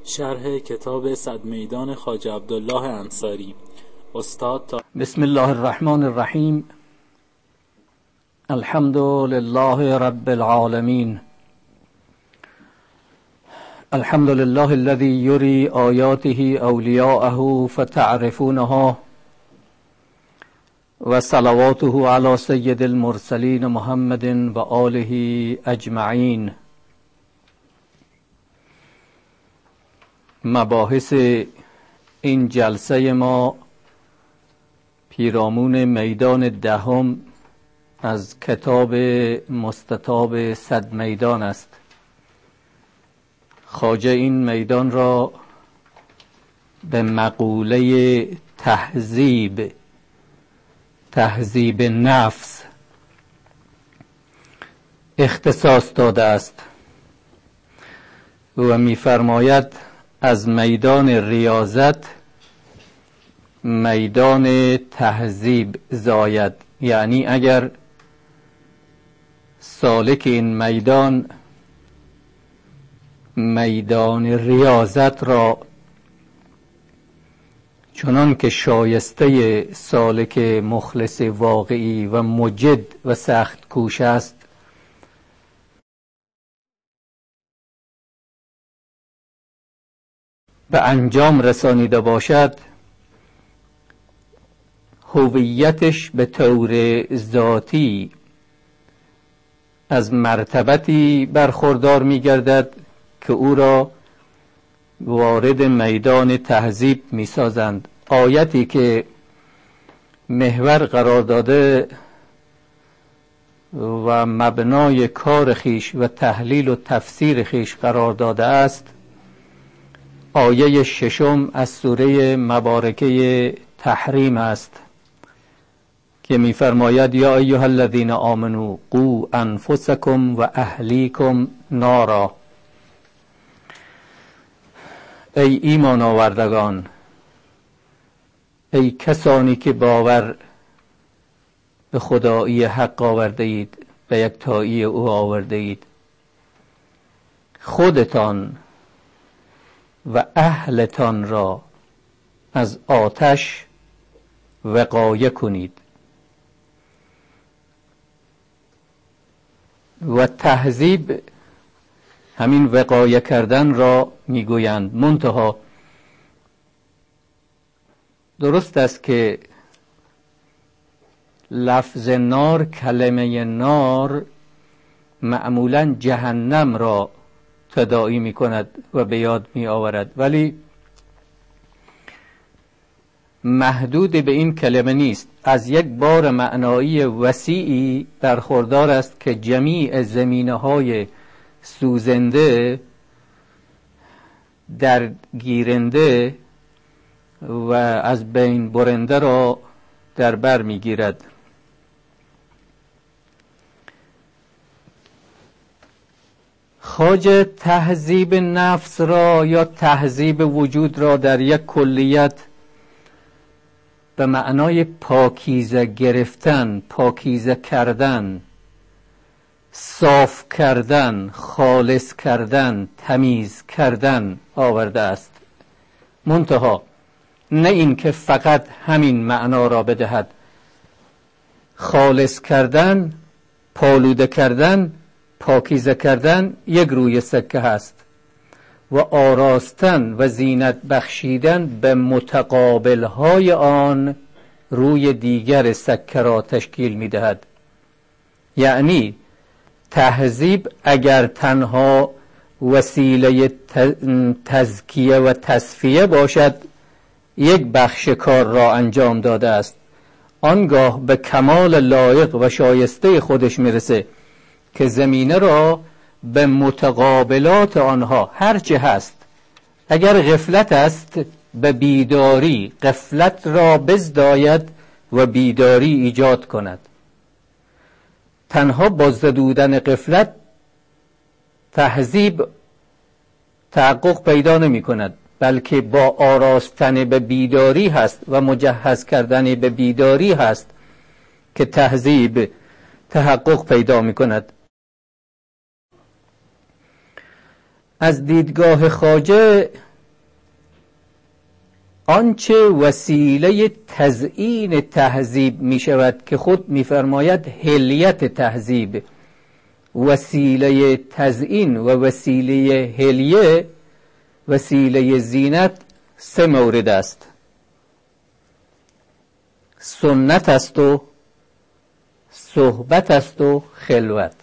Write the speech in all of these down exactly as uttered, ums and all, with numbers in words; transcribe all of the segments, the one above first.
شرح کتاب صد میدان خواجه عبدالله انصاری. استاد تا... بسم الله الرحمن الرحیم. الحمد لله رب العالمین. الحمد لله الذي يري آياته أولياءه فتعرفونها وصلواته على سيد المرسلين محمد وآله أجمعين. مباحث این جلسه ما پیرامون میدان دهم از کتاب مستطاب صد میدان است. خواجه این میدان را به مقوله تهذیب تهذیب نفس اختصاص داده است و می‌فرماید از میدان ریاضت میدان تهذیب زاید، یعنی اگر سالک این میدان میدان ریاضت را چنان که شایسته سالک مخلص واقعی و مجد و سخت کوش است به انجام رسانیده باشد، هویتش به طور ذاتی از مرتبتی برخوردار می گردد که او را وارد میدان تهذیب می سازند. آیتی که محور قرار داده و مبنای کار خیش و تحلیل و تفسیر خیش قرار داده است آیه ششم از سوره مبارکه تحریم است که می فرماید یا ایها الذین آمنوا قوا انفسکم و اهلیکم نارا. ای ایمان آوردگان، ای کسانی که باور به خدایی حق آورده اید، به یکتایی او آورده اید، خودتان و اهلتان را از آتش وقایه کنید. و تهذیب همین وقایه کردن را میگویند. منتها درست است که لفظ نار، کلمه نار معمولا جهنم را تداعی می کند و به یاد می آورد، ولی محدود به این کلمه نیست، از یک بار معنایی وسیعی برخوردار است که جمیع زمینه های سوزنده، درگیرنده و از بین برنده را در بر می گیرد. خواجه تهذیب نفس را یا تهذیب وجود را در یک کلیت به معنای پاکیزه گرفتن، پاکیزه کردن، صاف کردن، خالص کردن، تمیز کردن آورده است. منتها نه این که فقط همین معنا را بدهد. خالص کردن، پالوده کردن، پاکیزه کردن یک روی سکه هست و آراستن و زینت بخشیدن به متقابلهای آن روی دیگر سکه را تشکیل می دهد. یعنی تهذیب اگر تنها وسیله تزکیه و تصفیه باشد یک بخش کار را انجام داده است، آنگاه به کمال لایق و شایسته خودش میرسه که زمینه را به متقابلات آنها هرچه هست، اگر غفلت است به بیداری غفلت را بزداید و بیداری ایجاد کند. تنها با زدودن غفلت تهذیب تحقق پیدا نمی کند، بلکه با آراستن به بیداری هست و مجهز کردن به بیداری هست که تهذیب تحقق پیدا می کند. از دیدگاه خواجه آنچه وسیله تزیین تهذیب می شود که خود می فرماید حلیت تهذیب، وسیله تزیین و وسیله حلیه، وسیله زینت سه مورد است: سنت است و صحبت است و خلوت.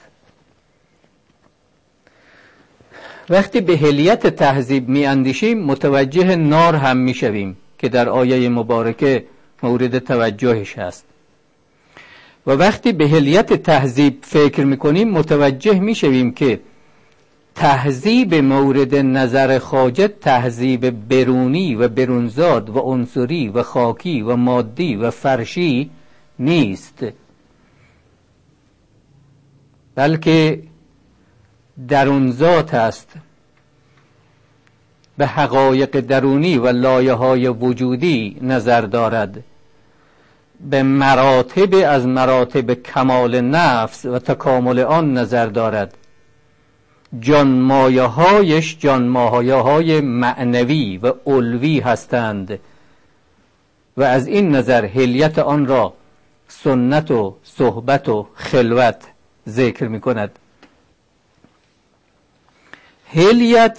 وقتی به حلیت تهذیب می اندیشیم متوجه نار هم می شویم که در آیه مبارکه مورد توجهش هست، و وقتی به حلیت تهذیب فکر می کنیم متوجه می شویم که تهذیب مورد نظر خواجه تهذیب برونی و برونزاد و عنصری و خاکی و مادی و فرشی نیست، بلکه درونزات است، به حقایق درونی و لایه‌های وجودی نظر دارد، به مراتب از مراتب کمال نفس و تکامل آن نظر دارد. جانمایه هایش جانمایه های معنوی و علوی هستند و از این نظر حلیت آن را سنت و صحبت و خلوت ذکر می کند. حلیت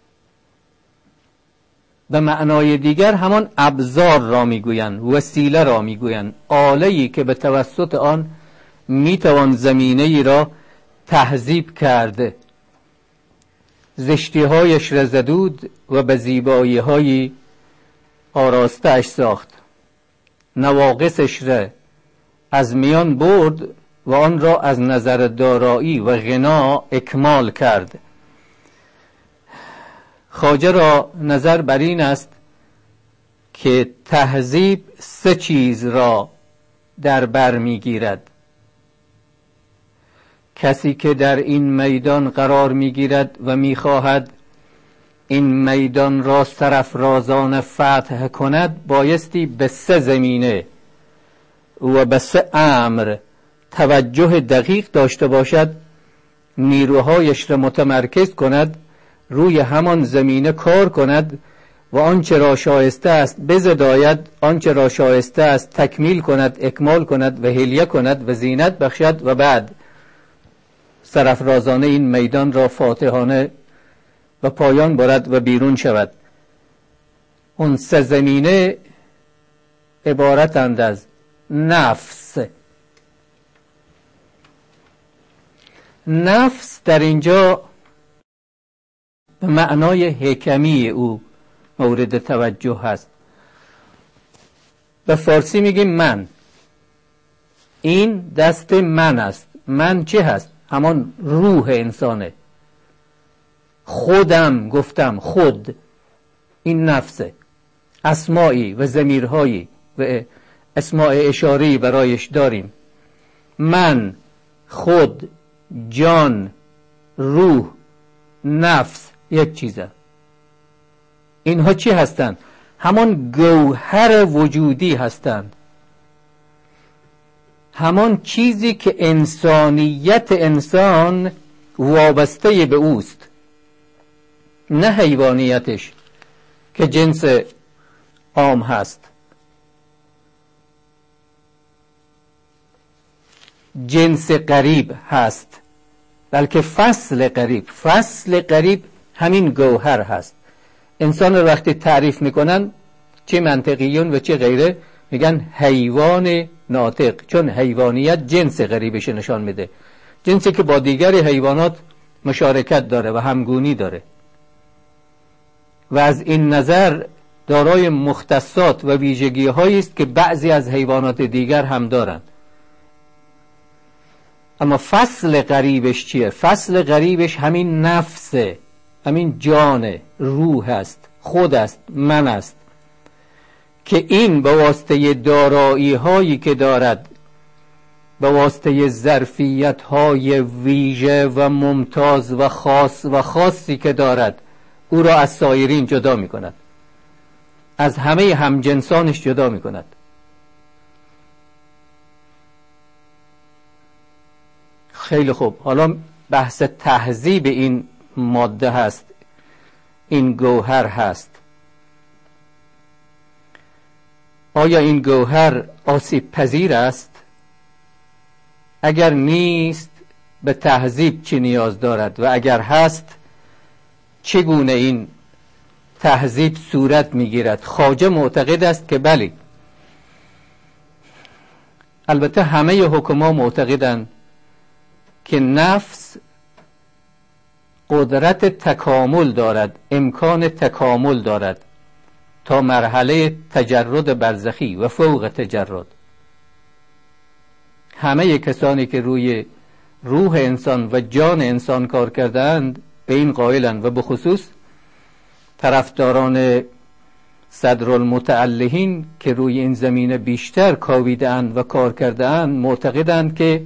به معنای دیگر همان ابزار را میگویند، وسیله را میگویند، آله‌ای که به توسط آن میتوان زمینه ای را تهذیب کرد، زشتی هایش را زدود و به زیبایی های آراسته اش ساخت، نواقصش را از میان برد و آن را از نظر دارایی و غنا اکمال کرد. خواجه را نظر بر این است که تهذیب سه چیز را در بر میگیرد. کسی که در این میدان قرار میگیرد و میخواهد این میدان را سرافرازانه فتح کند، بایستی به سه زمینه و به سه امر توجه دقیق داشته باشد، نیروهایش را متمرکز کند، روی همان زمینه کار کند و آنچه را شایسته است بزداید، آنچه را شایسته است تکمیل کند، اکمال کند و حلیه کند و زینت بخشد و بعد سرافرازانه این میدان را فاتحانه و پایان برد و بیرون شود. اون سه زمینه عبارتند از نفس. نفس در اینجا به معنای حکمی او مورد توجه هست. به فارسی میگیم من، این دست من است. من چه هست؟ همان روح انسانه. خودم گفتم، خود، این نفسه. اسمایی و ضمیرهایی و اسماء اشاری برایش داریم. من، خود، جان، روح، نفس یک چیزه. اینها چی هستند؟ همان گوهر وجودی هستند، همان چیزی که انسانیت انسان وابسته به اوست، نه حیوانیتش که جنس عام هست. جنس قریب هست، بلکه فصل قریب. فصل قریب همین گوهر هست. انسان رو وقتی تعریف میکنن، چه منطقیون و چه غیره، میگن حیوان ناطق، چون حیوانیت جنس قریبش نشان میده، جنسی که با دیگر حیوانات مشارکت داره و همگونی داره و از این نظر دارای مختصات و ویژگی هایی است که بعضی از حیوانات دیگر هم دارند. اما فصل قریبش چیه؟ فصل قریبش همین نفسه، همین جان، روح است، خود است، من است، که این به واسطه دارایی هایی که دارد، به واسطه ظرفیت های ویژه و ممتاز و خاص و خاصی که دارد، او را از سایرین جدا می کند، از همه همجنسانش جدا می کند. خیلی خوب، حالا بحث تهذیب این ماده هست، این گوهر هست. آیا این گوهر آسیب پذیر است؟ اگر نیست به تهذیب چی نیاز دارد و اگر هست چگونه این تهذیب صورت میگیرد؟ خواجه معتقد است که بله. البته همه حکما معتقدند که نفس قدرت تکامل دارد، امکان تکامل دارد تا مرحله تجرد برزخی و فوق تجرد. همه کسانی که روی روح انسان و جان انسان کار کردند به این قائلند و به خصوص طرفداران صدرالمتعلهین که روی این زمینه بیشتر کاویدند و کار کردند معتقدند که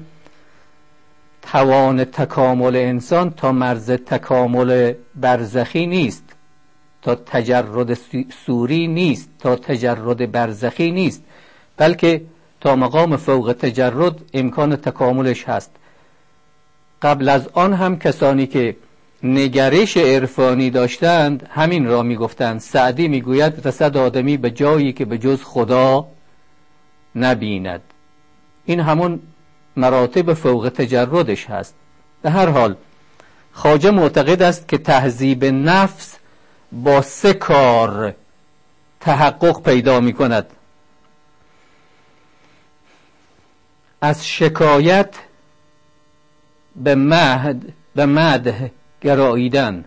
توان تکامل انسان تا مرز تکامل برزخی نیست، تا تجرد سوری نیست، تا تجرد برزخی نیست، بلکه تا مقام فوق تجرد امکان تکاملش هست. قبل از آن هم کسانی که نگرش عرفانی داشتند همین را میگفتند. سعدی میگوید رسد آدمی به جایی که به جز خدا نبیند. این همون مراتب فوق تجردش هست. به هر حال خواجه معتقد است که تهذیب نفس با سه کار تحقق پیدا می کند: از شکایت به مهد به مدح گراییدن،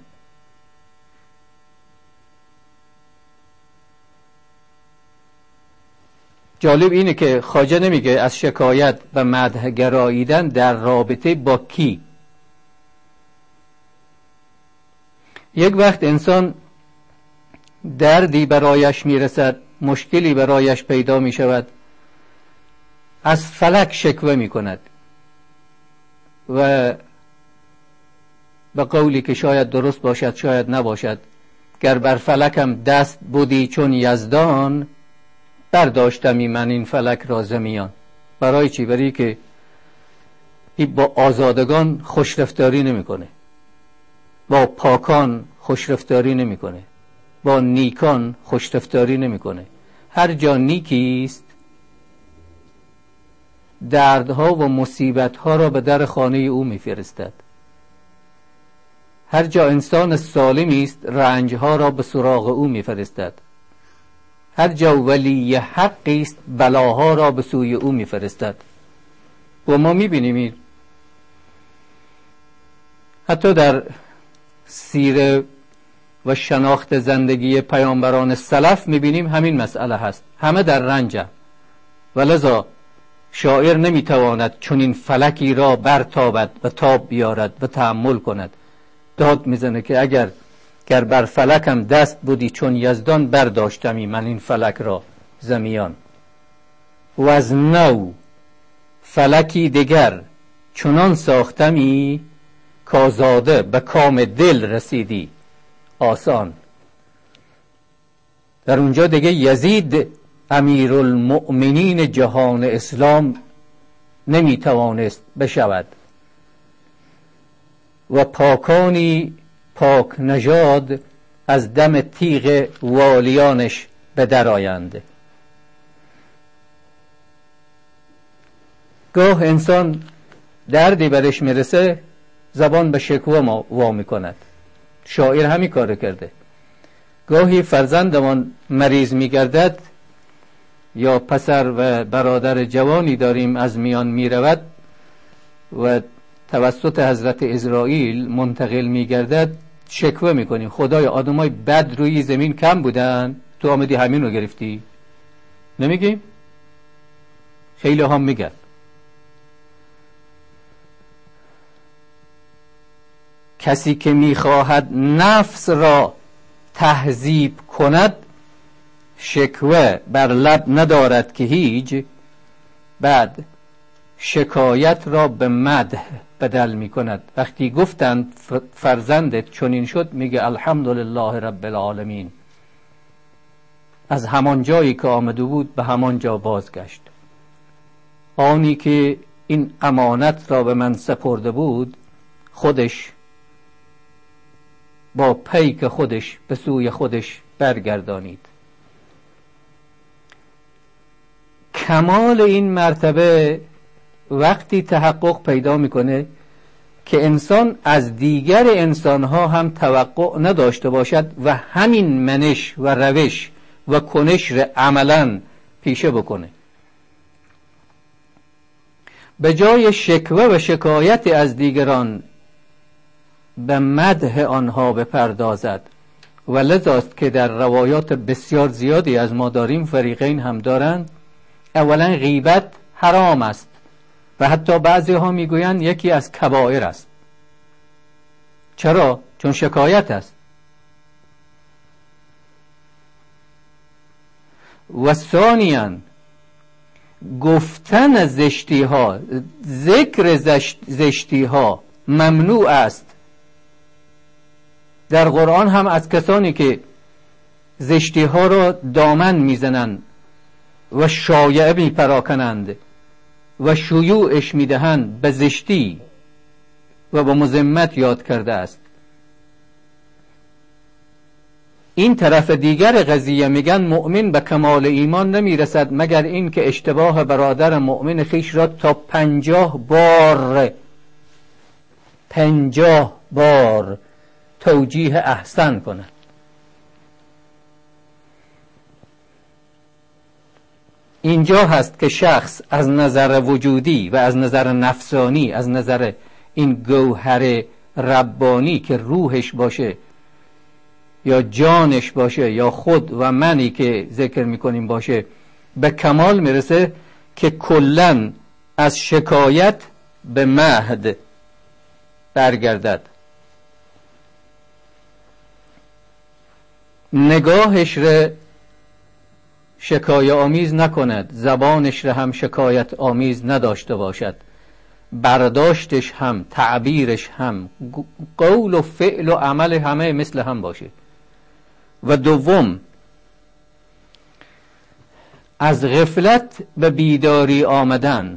جالب اینه که خواجه نمیگه از شکایت به مدح گراییدن در رابطه با کی. یک وقت انسان دردی برایش میرسد، مشکلی برایش پیدا می شود، از فلک شکوه می کند و به قولی که شاید درست باشد شاید نباشد، گر بر فلکم دست بودی چون یزدان، برداشتمی من این فلک را ز میان. برای چی؟ برای که این با آزادگان خوشرفتاری نمیکنه، با پاکان خوشرفتاری نمیکنه، با نیکان خوشرفتاری نمیکنه. هر جا نیکی است دردها و مصیبتها را به در خانه او میفرستد. هر جا انسان سالمی است رنجها را به سراغ او میفرستد. هر جا ولی حقی است بلاها را به سوی او میفرستد. و ما میبینیم حتی در سیره و شناخت زندگی پیامبران سلف میبینیم همین مسئله هست. همه در رنجه و لذا شاعر نمیتواند چون این فلکی را برتابد و تاب بیارد و تحمل کند. داد میزنه که اگر گر بر فلکم دست بودی چون یزدان، برداشتمی من این فلک را زمیان. و از نو فلکی دگر چنان ساختمی، کازاده به کام دل رسیدی آسان. در اونجا دیگه یزید امیر المؤمنین جهان اسلام نمیتوانست بشود و پاکانی پاک نژاد از دم تیغ والیانش به در آیند. گاه انسان دردی برش میرسه زبان به شکوه ما وا میکند. شاعر همین کار کرده. گاهی فرزندمان مریض میگردد یا پسر و برادر جوانی داریم از میان میرود و توسط حضرت اسرائیل منتقل میگردد، شکوه میکنیم خدای آدمای بد روی زمین کم بودن، تو آمدی همین رو گرفتی. نمیگیم؟ خیلی هم میگن. کسی که میخواهد نفس را تهذیب کند، شکوه بر لب ندارد که هیچ، بعد شکایت را به مدح بدل می کند. وقتی گفتند فرزندت چنین شد، میگه الحمدلله رب العالمین. از همان جایی که آمده بود به همان جا بازگشت. آنی که این امانت را به من سپرده بود خودش با پیک خودش به سوی خودش برگردانید. کمال این مرتبه وقتی تحقق پیدا میکنه که انسان از دیگر انسانها هم توقع نداشته باشد و همین منش و روش و کنش را عملا پیشه بکنه، به جای شکوه و شکایت از دیگران به مدح آنها بپردازد. و لذاست که در روایات بسیار زیادی از ما داریم، فریقین هم دارند، اولا غیبت حرام است و حتی بعضی ها میگویند یکی از کبائر است. چرا؟ چون شکایت است. و ثانیاً گفتن زشتی ها، ذکر زشتی ها ممنوع است. در قرآن هم از کسانی که زشتی ها را دامن میزنند و شایعه میپراکنند و شیوعش میدهند به زشتی و به مذمت یاد کرده است. این طرف دیگر قضیه میگن مؤمن به کمال ایمان نمیرسد مگر این که اشتباه برادر مؤمن خیش را تا پنجاه بار پنجاه بار توجیه احسن کنه. اینجا هست که شخص از نظر وجودی و از نظر نفسانی، از نظر این گوهر ربانی که روحش باشه یا جانش باشه یا خود و منی که ذکر میکنیم باشه، به کمال میرسه که کلن از شکایت به مهد برگردد. نگاهش را شکایت آمیز نکند، زبانش را هم شکایت آمیز نداشته باشد، برداشتش هم، تعبیرش هم، قول و فعل و عمل همه مثل هم باشه. و دوم، از غفلت به بیداری آمدن.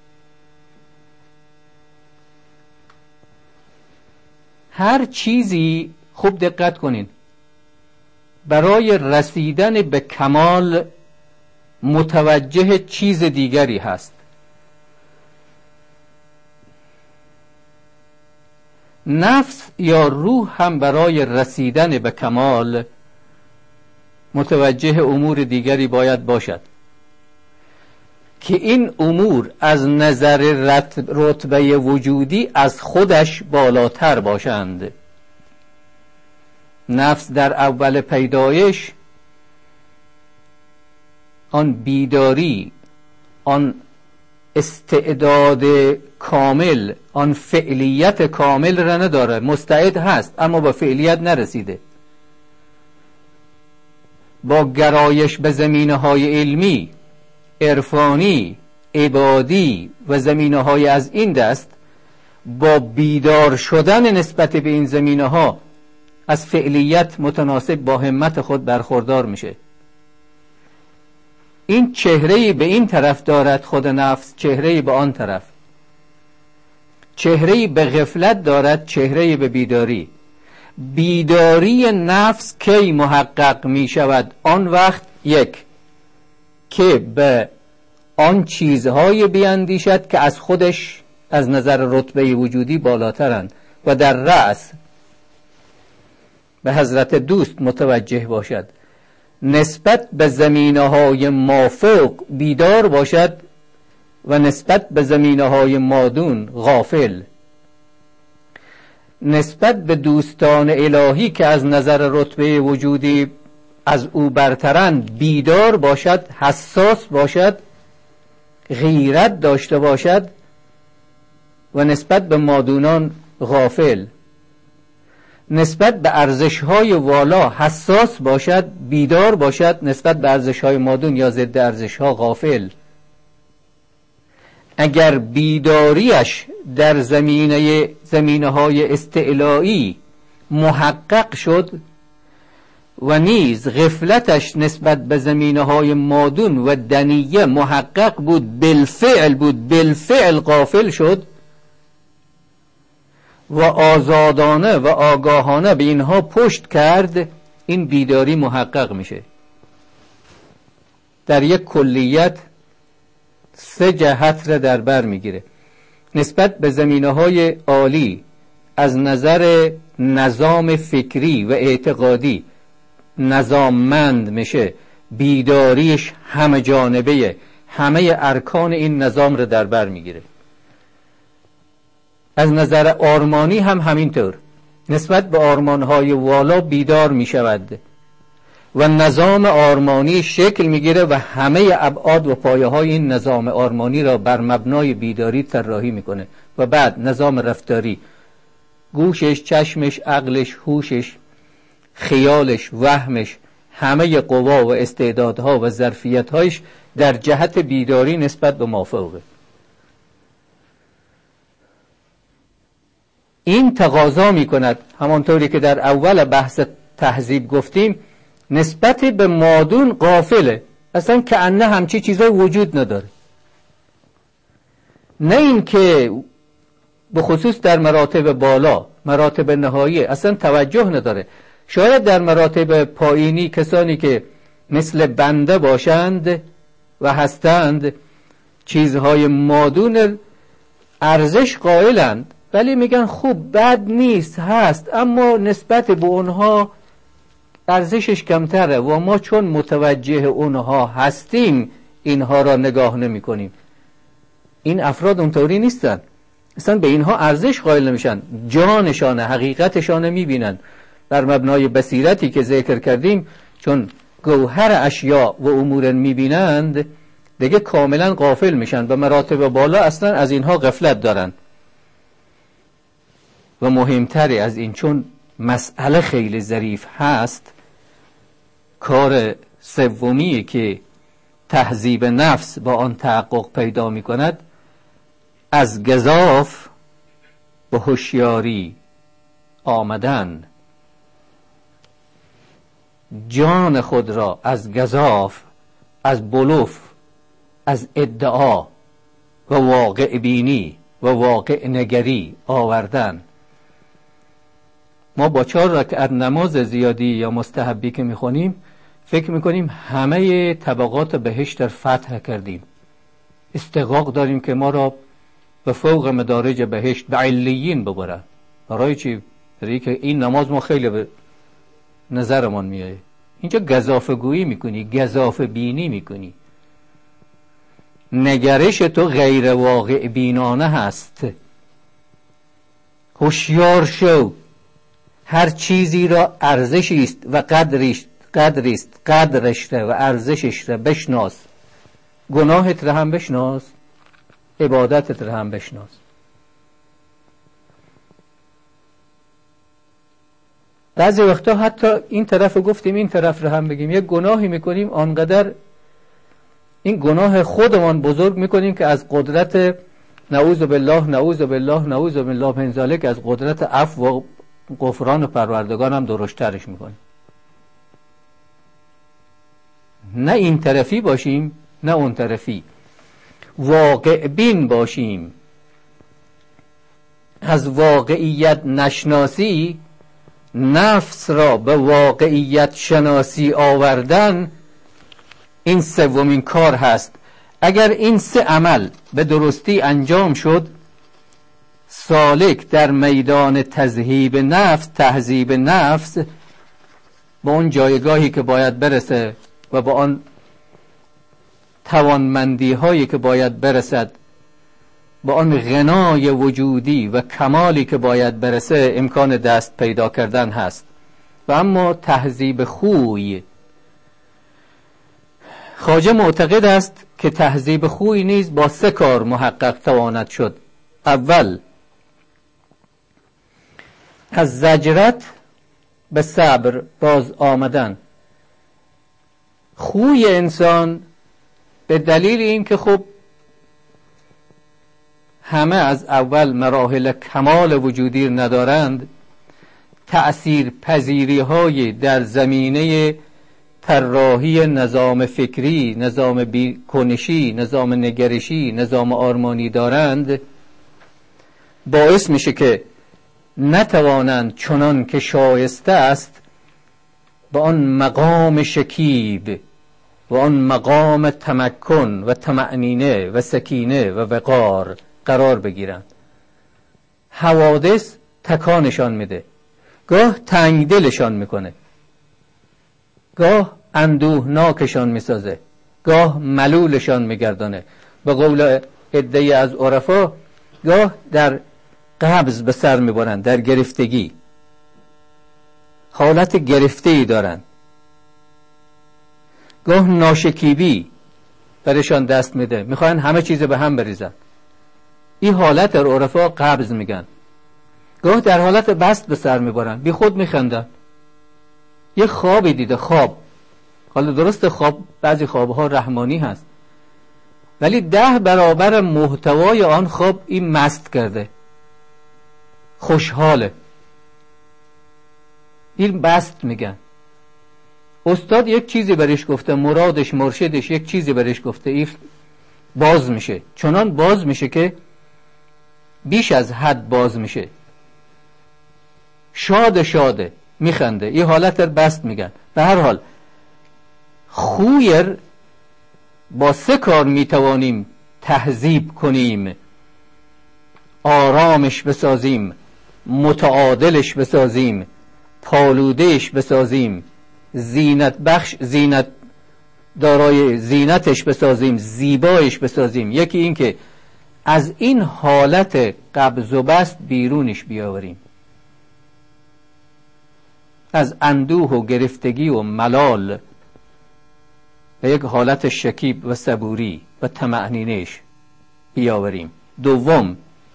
هر چیزی، خوب دقت کنین، برای رسیدن به کمال متوجه چیز دیگری هست. نفس یا روح هم برای رسیدن به کمال متوجه امور دیگری باید باشد که این امور از نظر رتبه وجودی از خودش بالاتر باشند. نفس در اول پیدایش آن بیداری، آن استعداد کامل، آن فعلیت کامل را نداره. مستعد هست اما به فعلیت نرسیده. با گرایش به زمینه‌های علمی، عرفانی، عبادی و زمینه‌های از این دست، با بیدار شدن نسبت به این زمینه‌ها از فعلیت متناسب با همت خود برخوردار میشه. این چهره‌ای به این طرف دارد خود نفس، چهره‌ای به آن طرف، چهره‌ای به غفلت دارد، چهره‌ای به بیداری. بیداری نفس کی محقق می شود؟ آن وقت یک که به آن چیزهای بیاندیشد که از خودش از نظر رتبه وجودی بالاترند و در رأس به حضرت دوست متوجه باشد، نسبت به زمینه‌های مافوق بیدار باشد و نسبت به زمینه‌های مادون غافل. نسبت به دوستان الهی که از نظر رتبه وجودی از او برترند بیدار باشد، حساس باشد، غیرت داشته باشد و نسبت به مادونان غافل. نسبت به ارزش‌های والا حساس باشد، بیدار باشد، نسبت به ارزش‌های مادون یا ضد ارزش‌ها غافل. اگر بیداریش در زمینه زمینه‌های استعلایی محقق شد و نیز غفلتش نسبت به زمینه‌های مادون و دنیه محقق بود، بالفعل بود، بالفعل غافل شد و آزادانه و آگاهانه به اینها پشت کرد، این بیداری محقق میشه. در یک کلیت سه جهت را در بر میگیره. نسبت به زمینه‌های عالی از نظر نظام فکری و اعتقادی نظاممند میشه، بیداریش همه جانبه، همه ارکان این نظام رو در بر میگیره. از نظر آرمانی هم همینطور، نسبت به آرمانهای والا بیدار میشود و نظام آرمانی شکل میگیره و همه ابعاد و پایه های این نظام آرمانی را بر مبنای بیداری طراحی میکنه. و بعد نظام رفتاری، گوشش، چشمش، عقلش، هوشش، خیالش، وهمش، همه قوا و استعدادها و ظرفیتهایش در جهت بیداری نسبت به مافوقه. این تقاضا میکند، همانطوری که در اول بحث تهذیب گفتیم، نسبت به مادون غافله، اصلا کأنه همچی چیزای وجود نداره. نه این که به خصوص در مراتب بالا، مراتب نهایی اصلا توجه نداره. شاید در مراتب پایینی کسانی که مثل بنده باشند و هستند چیزهای مادون ارزش قائلند، ولی میگن خوب بد نیست، هست، اما نسبت به اونها ارزشش کمتره و ما چون متوجه اونها هستیم اینها را نگاه نمی کنیم. این افراد اونطوری نیستن، اصلا به اینها ارزش قائل نمیشن، جانشان، حقیقتشان میبینن. بر مبنای بصیرتی که ذکر کردیم، چون گوهر اشیاء و امور میبینند دیگه کاملا غافل میشن. به مراتب بالا اصلا از اینها غفلت دارن. و مهمتری از این، چون مسئله خیلی ظریف هست، کار سومی که تهذیب نفس با آن تحقق پیدا می کند، از گزاف به هوشیاری آمدن، جان خود را از گزاف، از بلوف، از ادعا و واقع بینی و واقع نگری آوردن. ما با چهار رکعت نماز زیادی یا مستحبی که میخونیم فکر میکنیم همه طبقات بهشت را فتح کردیم، استحقاق داریم که ما را به فوق مدارج بهشت به علیین ببرن. برای چی؟ برای که این نماز ما خیلی به نظرمان میاد. اینجا گزافه گویی میکنی، گزافه بینی میکنی، نگرش تو غیر واقع بینانه هست. هوشیار شو، هر چیزی را ارزشی است و قدریست، قدریست، قدرش را و ارزشش را بشناس. گناهت را هم بشناس، عبادتت را هم بشناس. بعضی وقتا حتی این طرف گفتیم این طرف را هم بگیم. یک گناهی میکنیم آنقدر این گناه خودمان بزرگ میکنیم که از قدرت نعوذ بالله نعوذ بالله نعوذ بالله من ذلک از قدرت عفو و غفران پروردگار هم درشترش میکنیم. نه این طرفی باشیم نه اون طرفی، واقع بین باشیم. از واقعیت نشناسی، نفس را به واقعیت شناسی آوردن، این سومین کار هست. اگر این سه عمل به درستی انجام شد، سالک در میدان تذهیب نفس، تهذیب نفس، با اون جایگاهی که باید برسه و با آن توانمندی هایی که باید برسد، با آن غنای وجودی و کمالی که باید برسه، امکان دست پیدا کردن هست. و اما تهذیب خوی، خواجه معتقد است که تهذیب خوی نیز با سه کار محقق تواند شد. اول، از زجرت به صبر باز آمدن. خوی انسان به دلیل این که خب همه از اول مراحل کمال وجودی ندارند، تأثیر پذیری های در زمینه طراحی نظام فکری، نظام بیکنشی، نظام نگرشی، نظام آرمانی دارند، باعث میشه که نتوانند چنان که شایسته است به آن مقام شکیب و آن مقام تمکن و طمأنینه و سکینه و وقار قرار بگیرند. حوادث تکانشان میده، گاه تنگدلشان میکنه، گاه اندوهناکشان میسازه، گاه ملولشان میگردانه. به قول عده‌ای از عرفا گاه در قبض به سر میبرند، در گرفتگی، حالت گرفته‌ای دارند، گاه ناشکیبی برشان دست میده، میخوان همه چیز به هم بریزن. این حالت در عرفا قبض میگن. گاه در حالت بست به سر میبرن، بی خود میخندن. یه خوابی دیده، خواب، حالا درست خواب بعضی خوابها رحمانی هست، ولی ده برابر محتوای آن خواب این مست کرده، خوشحاله. این بست میگن. استاد یک چیزی برش گفته، مرادش مرشدش یک چیزی برش گفته، این باز میشه، چنان باز میشه که بیش از حد باز میشه، شاد شاده میخنده. این حالت در بست میگن. به هر حال خویر با سه کار میتوانیم تهذیب کنیم، آرامش بسازیم، متعادلش بسازیم، پالودهش بسازیم، زینت بخش، زینت دارای زینتش بسازیم، زیبایش بسازیم. یکی این که از این حالت قبض و بست بیرونش بیاوریم، از اندوه و گرفتگی و ملال به یک حالت شکیب و صبوری و طمأنینه‌اش بیاوریم. دوم،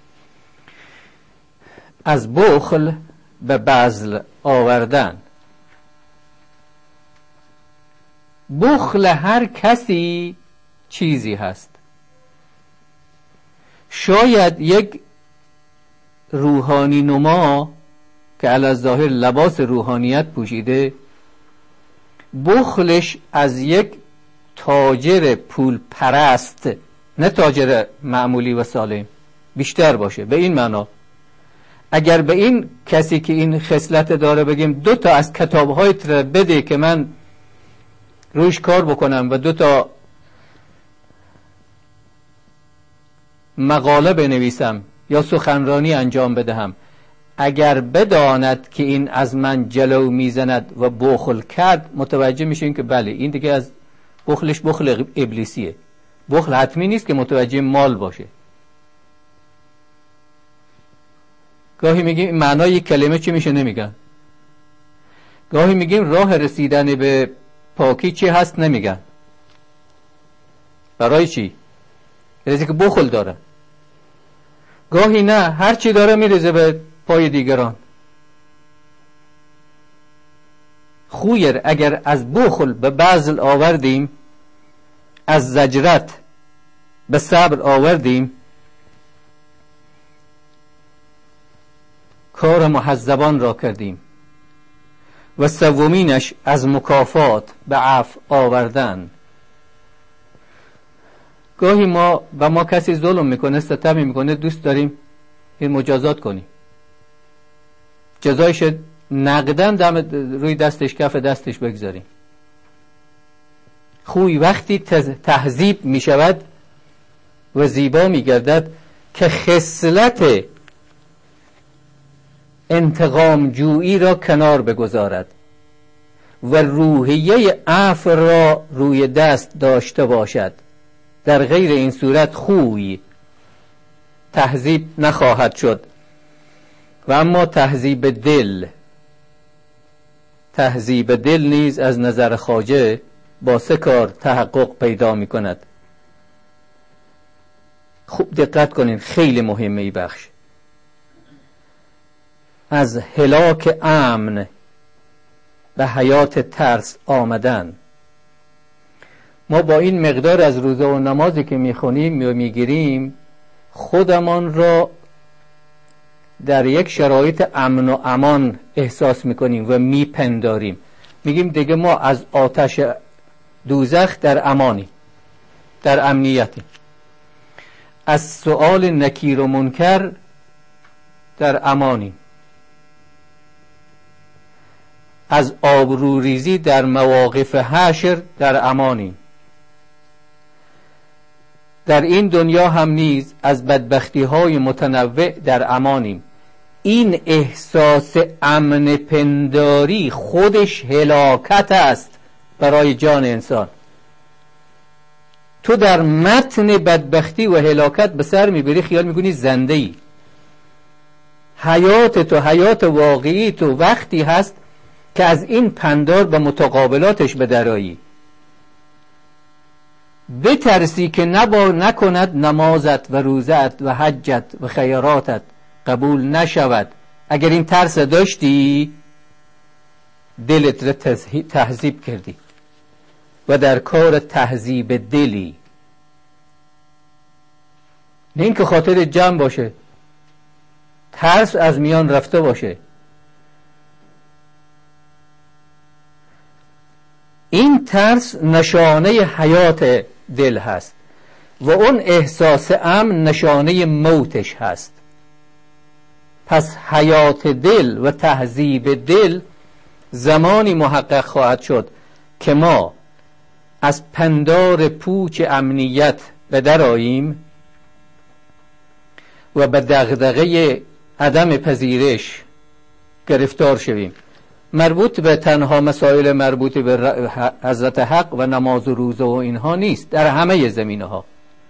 از بخل به بذل آوردن. بخل هر کسی چیزی هست. شاید یک روحانی نما که علی الظاهر لباس روحانیت پوشیده، بخلش از یک تاجر پول پرست، نه تاجر معمولی و سالم، بیشتر باشه. به این معنا اگر به این کسی که این خصلت داره بگیم دو تا از کتاب‌هایت رو بده که من روش کار بکنم و دو تا مقاله بنویسم یا سخنرانی انجام بدهم، اگر بداند که این از من جلو میزند و بخل کرد، متوجه میشین که بله این دیگه از بخلش بخل ابلیسیه. بخل حتمی نیست که متوجه مال باشه. گاهی میگیم معنای کلمه چی میشه نمیگن، گاهی میگیم راه رسیدن به پاکی چی هست نمیگن. برای چی؟ برای که بخل داره. گاهی نه، هر چی داره میرزه به پای دیگران. خویر اگر از بخل به بذل آوردیم، از زجرت به صبر آوردیم، کار محذبان را کردیم. و سومینش از مکافات به عفو آوردن. گاهی ما و ما کسی ظلم میکنه، ستمی میکنه، دوست داریم این مجازات کنیم، جزایش نقدن دم روی دستش، کف دستش بگذاریم. خوی وقتی تهذیب میشود و زیبا میگردد که خصلت انتقام جویی را کنار بگذارد و روحیه عفو را روی دست داشته باشد. در غیر این صورت خوی تهذیب نخواهد شد. و اما تهذیب دل، تهذیب دل نیز از نظر خواجه با سه کار تحقق پیدا می کند. خوب دقت کنین، خیلی مهمه ای بخش. از هلاک امن به حیات ترس آمدن. ما با این مقدار از روزه و نمازی که میخونیم و میگیریم خودمان را در یک شرایط امن و امان احساس میکنیم و میپنداریم. میگیم دیگه ما از آتش دوزخ در امانی، در امنیتی، از سؤال نکیر و منکر در امانی، از آبروریزی در مواقف حشر در امانی. در این دنیا هم نیز از بدبختی های متنوع در امانیم. این احساس امن پنداری خودش هلاکت است برای جان انسان. تو در متن بدبختی و هلاکت به سر میبری، خیال میکنی زنده ای. حیات تو، حیات واقعی تو وقتی هست که از این پندار به متقابلاتش بدرایی. بترسی که نبا نکند نمازت و روزت و حجت و خیراتت قبول نشود. اگر این ترس داشتی دلت را تهذیب کردی و در کار تهذیب دلی، نه این که خاطر جمع باشه، ترس از میان رفته باشه. این ترس نشانه حیات دل هست و اون احساس امن نشانه موتش هست. پس حیات دل و تهذیب دل زمانی محقق خواهد شد که ما از پندار پوچ امنیت به درآییم و به دغدغه عدم پذیرش گرفتار شویم. مربوط به تنها مسائل مربوط به حضرت حق و نماز و روزه و اینها نیست، در همه زمینه ها.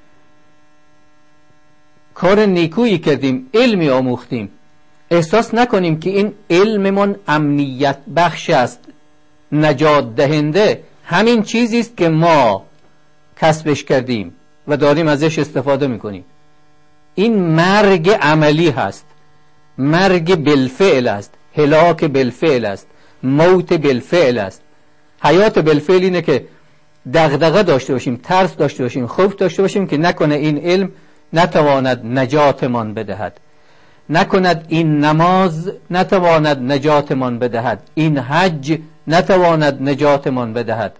کار نیکویی کردیم، علمی آموختیم، احساس نکنیم که این علممون امنیت بخش است، نجات دهنده همین چیزی است که ما کسبش کردیم و داریم ازش استفاده میکنیم. این مرگ عملی هست، مرگ بالفعل است، هلاک بالفعل است، موت بالفعل است. حیات بالفعل اینه که دغدغه داشته باشیم، ترس داشته باشیم، خوف داشته باشیم که نکنه این علم نتواند نجاتمان بدهد، نکند این نماز نتواند نجاتمان بدهد، این حج نتواند نجاتمان بدهد.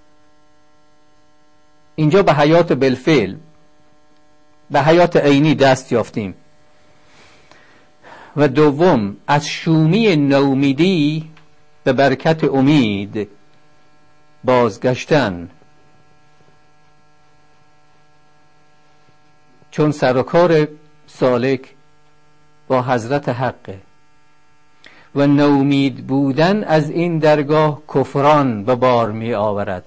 اینجا به حیات بالفعل، به حیات عینی دست یافتیم. و دوم، از شومی نومیدی به برکت امید بازگشتن، چون سر و کار سالک با حضرت حقه و نومید بودن از این درگاه کفران به بار می آورد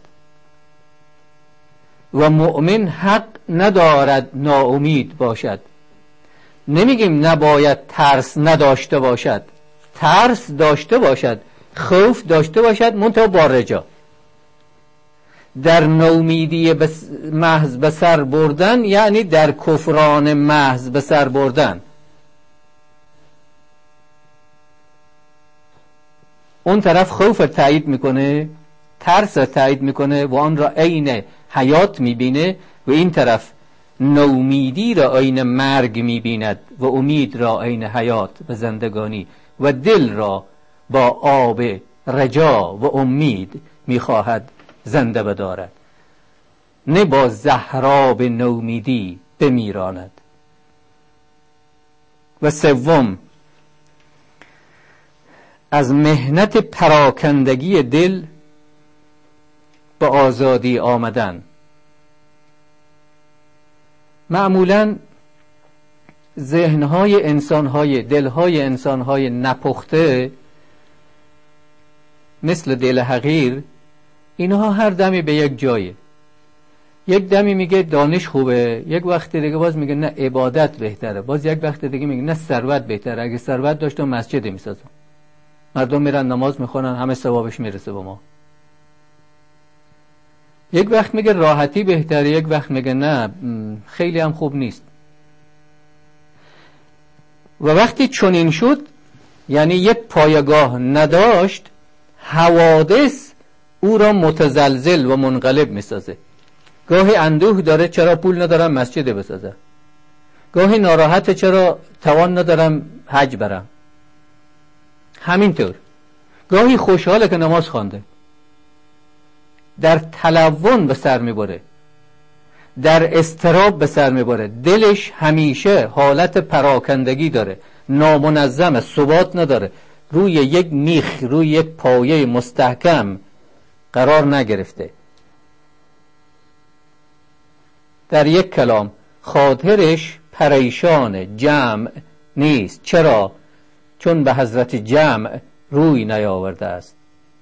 و مؤمن حق ندارد ناامید باشد. نمیگیم نباید ترس نداشته باشد، ترس داشته باشد، خوف داشته باشد، منتها با رجا. در نومیدی محض به سر بردن یعنی در کفران محض به سر بردن. اون طرف خوف تایید میکنه، ترس تایید میکنه و آن را عین حیات میبینه، و این طرف نومیدی را عین مرگ میبیند و امید را عین حیات و زندگانی، و دل را با آب رجا و امید میخواهد زنده بدارد، نه با زهراب نومیدی بمیراند. و سوم، از مهنت پراکندگی دل به آزادی آمدن. معمولاً ذهنهای انسانهای، دلهای انسانهای نپخته مثل دل حقیر، اینها هر دمی به یک جایه. یک دمی میگه دانش خوبه، یک وقت دیگه باز میگه نه عبادت بهتره، باز یک وقت دیگه میگه نه ثروت بهتره، اگه ثروت داشتم مسجد میسازم، مردم میرن نماز میخونن، همه ثوابش میرسه به ما. یک وقت میگه راحتی بهتره، یک وقت میگه نه خیلی هم خوب نیست. و وقتی چنین شد، یعنی یک پایگاه نداشت، حوادث او را متزلزل و منقلب میسازه. گاهی اندوه داره چرا پول ندارم مسجد بسازه، گاهی ناراحت چرا توان ندارم حج برم، همینطور گاهی خوشحاله که نماز خوانده. در تلون به سر میبره، در اضطراب به سر میبره، دلش همیشه حالت پراکندگی داره، نامنظم، ثبات نداره، روی یک میخ، روی یک پایه مستحکم قرار نگرفته. در یک کلام خاطرش پریشان جمع نیست. چرا؟ چون به حضرت جمع روی نیاورده است،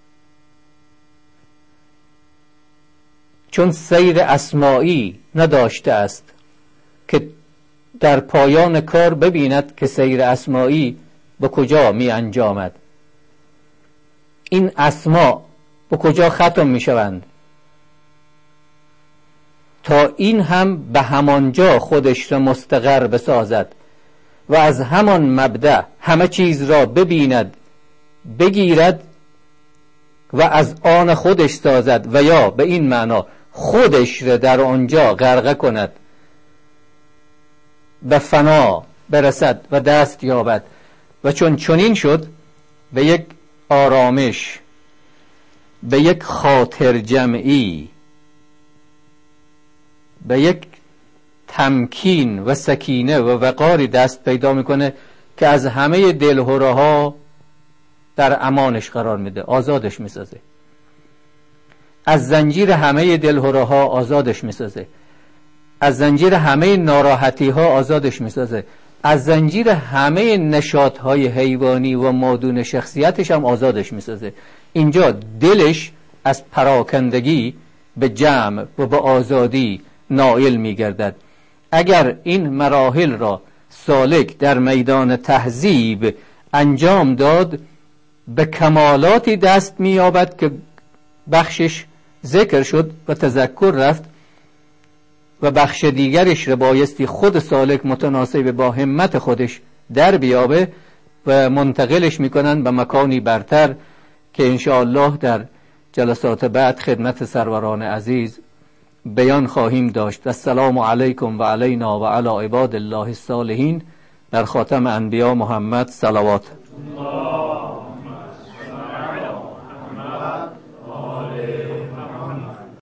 چون سیر اسماعی نداشته است که در پایان کار ببیند که سیر اسماعی به کجا می انجامد. این اسما به کجا ختم می شوند تا این هم به همانجا خودش را مستقر بسازد و از همان مبدأ همه چیز را ببیند، بگیرد و از آن خودش سازد و یا به این معنا خودش را در آنجا غرقه کند و فنا برسد و دست یابد. و چون چنین شد به یک آرامش، به یک خاطر جمعی، به یک تمکین و سکینه و وقاری دست پیدا میکنه که از همه دلهره ها در امانش قرار میده، آزادش میسازه. از زنجیر همه دلهره ها آزادش میسازه، از زنجیر همه ناراحتی ها آزادش میسازه، از زنجیر همه نشاط های حیوانی و مادون شخصیتش هم آزادش میسازه. اینجا دلش از پراکندگی به جمع و به آزادی نائل میگردد. اگر این مراحل را سالک در میدان تهذیب انجام داد، به کمالاتی دست مییابد که بخشش ذکر شد و تذکر رفت و بخش دیگرش را بایستی خود سالک متناسب با همت خودش در بیابه و منتقلش میکنن به مکانی برتر که انشاءالله در جلسات بعد خدمت سروران عزیز بیان خواهیم داشت. السلام علیکم و علینا و علی عباد الله الصالحین. در خاتم انبیا محمد صلوات.